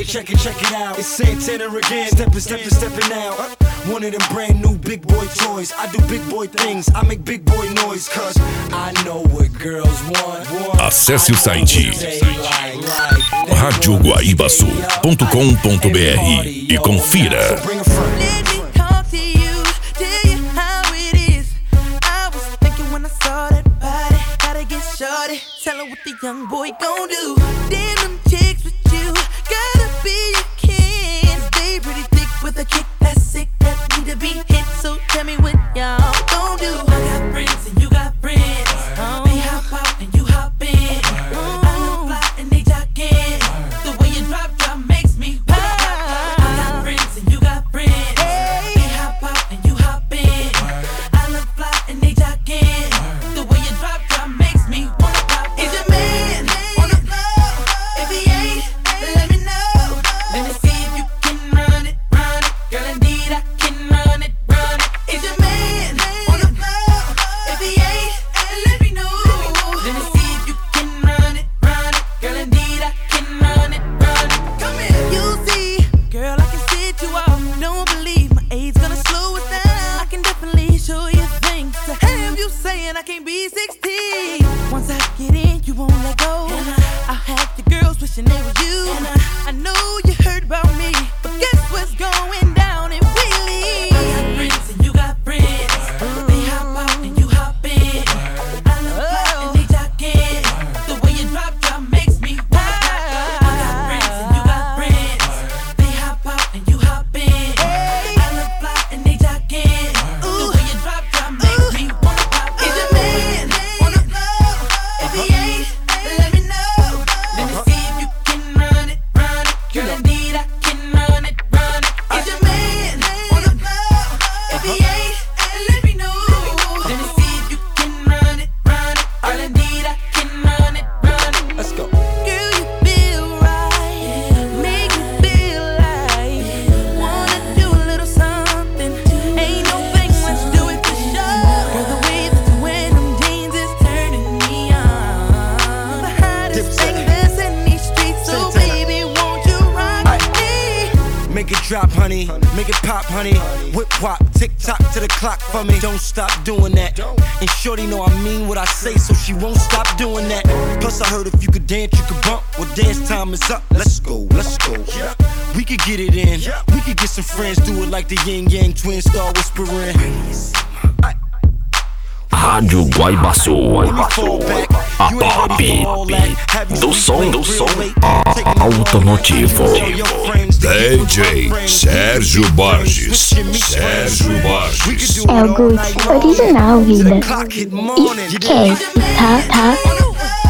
check it out. It's Santana again, stepping out. One of them brand new big boy toys. I do big boy things, I make big boy noise. Cause I know what girls want. Acesse o site radioguaibaçu.com.br e confira. Tell her what the young boy gon' do. Damn them chicks with you, gotta be your kin. Stay pretty thick with a kick that's sick, that need to be hit. So tell me what y'all gon' do. I got friends and you got friends. They hop out and you hop in. I look fly and they jogging. The way you drop makes me pop. I got friends and you got friends. They hop out and you hop in. I look fly and they jogging. The way you drop makes me wanna pop. Is your man on the floor? If he ain't, let me know. Let me see if you can run it, run it. Girl, indeed I can run it, run it. Is your man on the floor? If he ain't, let me know. Let me see if you can run it, run it. Girl, indeed I can run it, run it. Come here. You see, girl, I can sit you off. Don't believe my age gonna slow it down. I can definitely show you things to have you saying I can't be 16. Once I get in, you won't let go. I'll have the girls wishing they were you. I know you heard about me, but guess what's going down in Wheelie? I got friends and you got friends. They hop out and you hop in. I look fly and they jogging. The way you drop makes me wanna pop. I got friends and you got friends. They hop out and you hop in. I look fly and they jogging. The way you drop makes me wanna pop. Is your man on the floor? If he ain't, let me know. Let me see if you can run it, run it. Girl, indeed I can run it, run it. Is your man on the floor? If he ain't, let me know. Let me see if you can run it, run it. Girl, indeed I can run it, run it. Let's go. Girl, you feel right, make me feel like wanna do a little something. Ain't no thing, let's do it for sure. Girl, the way that you wear them jeans is turning me on. The hottest thing that's in these streets, so baby, won't you rock me? Make it drop, honey. Make it pop, honey. Whip wop, tick tock to the clock for me. Don't stop doing that. And shorty know I mean what I say, so she won't stop doing that. Plus I heard if you could dance, you could bump. Well, dance time is up. Let's go, let's go. We could get it in. We could get some friends, do it like the Yin Yang twins, start whispering. Rádio Guaibaçu, a top do som automotivo. DJ Sérgio Borges. É o Gucci original, vida. Esquece, tá?